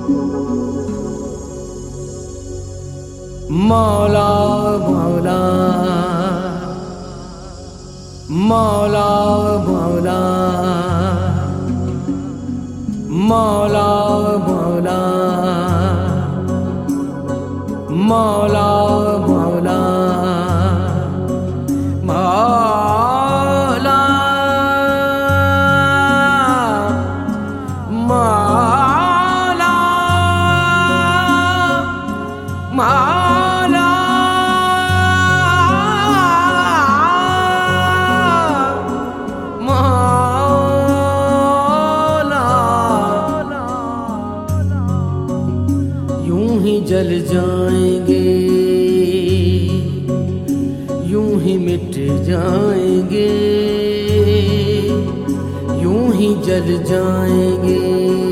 मौला मौला मौला मौला मौला मौला मौला मौला मौला मौला मौला यूं ही जल जाएंगे, यूं ही मिट जाएंगे, यूं ही जल जाएंगे,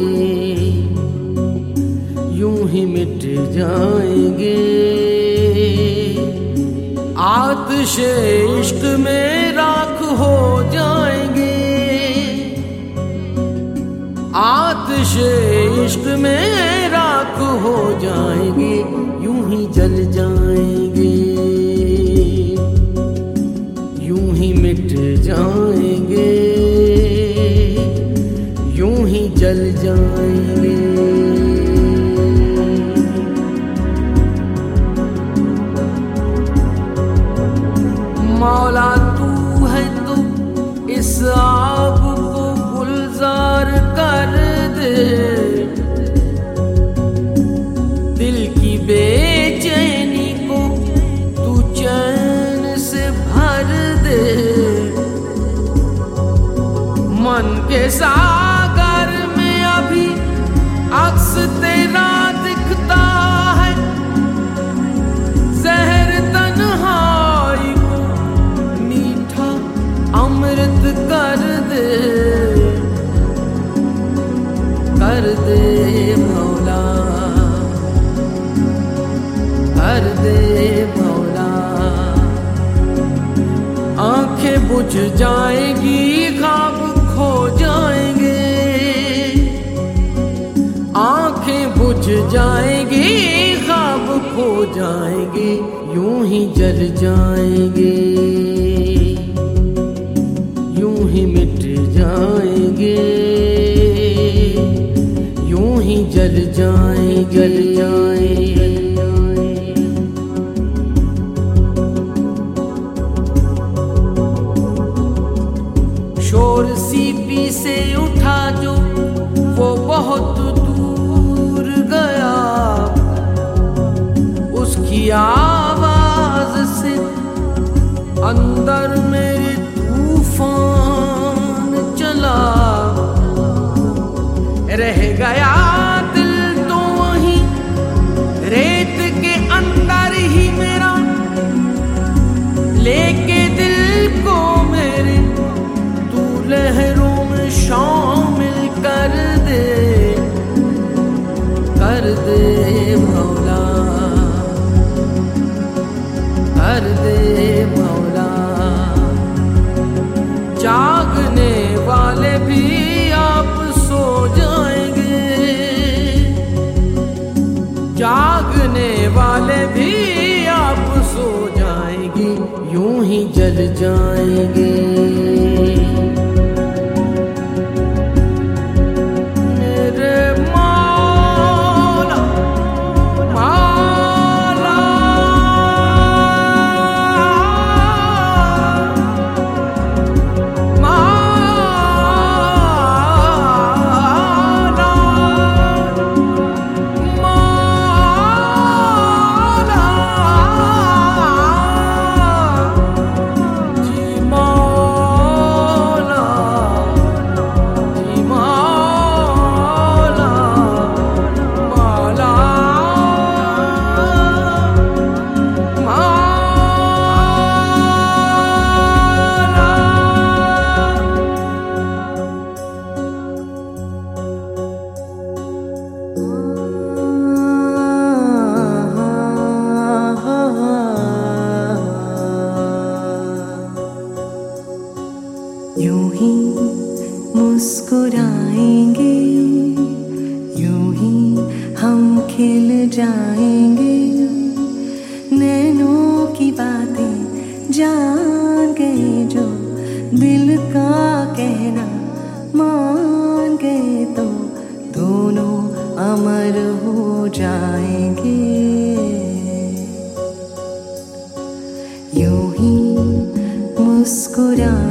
यूं ही मिट जाएंगे। आतिशे इश्क में राख हो जाएंगे, आतिशे इश्क में राख हो जाएंगे, यूं ही जल जाएंगे, यूं ही मिट जाएंगे, यूं ही जल जाएंगे। मौला तू है तो इस आग को गुलजार कर दे, दिल की बेचैनी को तू चैन से भर दे। मन के सागर में अभी अक्स तेरा दिखता है, जहर तन्हाई को मीठा अमृत कर दे, कर दे मौला, कर दे मौला। आंखें बुझ जाएंगी, ख्वाब खो जाएंगे, आंखें बुझ जाएंगी, ख्वाब खो जाएंगे, यूं ही जल जाएंगे, यूं ही मिट जाएंगे, यूं ही जल जाएंगे, जल जाएंगे। शोर सीपी से उठा जो वो बहुत दूर गया, उसकी आवाज से अंदर मेरे तूफान चला। रह गया दिल तो वहीं रेत के अंदर ही मेरा, लेके दिल को मेरे तू लहरों में शामिल कर दे, कर दे मौला, कर दे मौला। जागने वाले भी आप सो जाएंगे, जागने वाले भी आप सो जाएंगे, यूं ही जल जाएंगे। खिल जाएंगे, नैनों की बातें जान गए जो, दिल का कहना मान गए तो दोनों अमर हो जाएंगे। यूं ही मुस्कुरा